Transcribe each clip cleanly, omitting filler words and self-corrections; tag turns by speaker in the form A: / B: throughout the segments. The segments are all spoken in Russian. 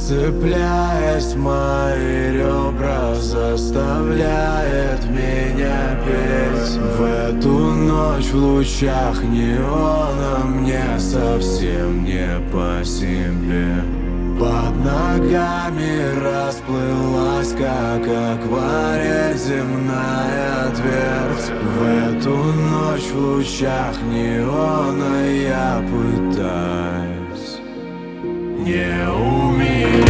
A: Цепляясь в мои ребра, заставляет меня петь. В эту ночь в лучах неона мне совсем не по себе. Под ногами расплылась, как акварель, земная твердь. В эту ночь в лучах неона я пытаюсь не умереть.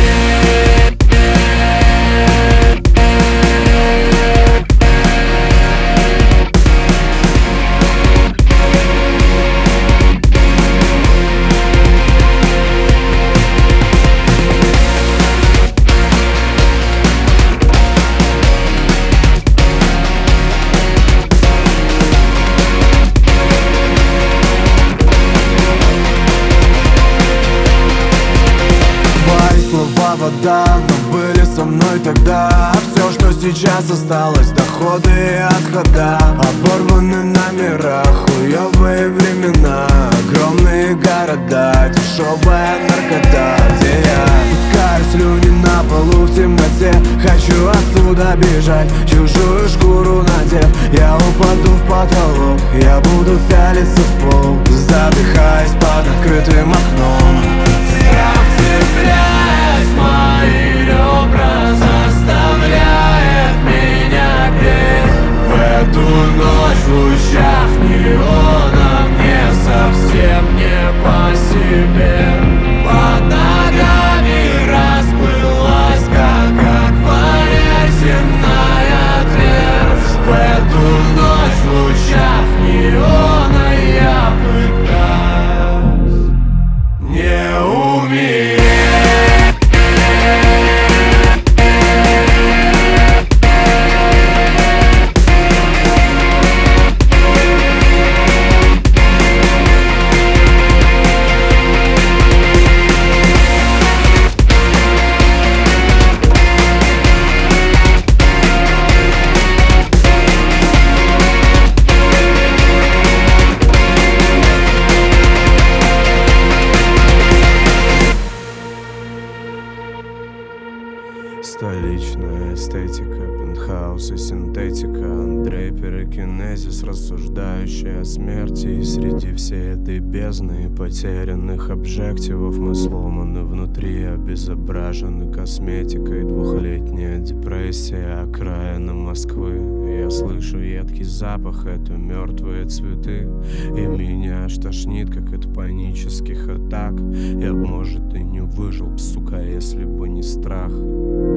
A: Вода, но были со мной тогда. Все, что сейчас осталось, доходы и отхода. Оборваны номера, хуёвые времена. Огромные города, дешевая наркота. Где я пускаю слюни на полу в темноте. Хочу отсюда бежать, чужую шкуру надев. Я упаду в потолок, я буду пялиться в пол, задыхаясь под открытым окном. Страх цепляясь мои ребра, заставляет меня петь. В эту ночь в лучах неона мне совсем не по себе. Под ногами расплылась, как акварель, земная твердь. В эту ночь в лучах неона я пытаюсь не умереть. Столичная эстетика, пентхаус и синтетика. Андрей Пирокинезис, рассуждающий о смерти. И среди всей этой бездны и потерянных объективов мы сломаны внутри, обезображены косметикой. Двухлетняя депрессия, окраина Москвы. Я слышу едкий запах, это мертвые цветы. И меня аж тошнит, как от панических атак. Я б, может, и не выжил б, сука, если бы не страх.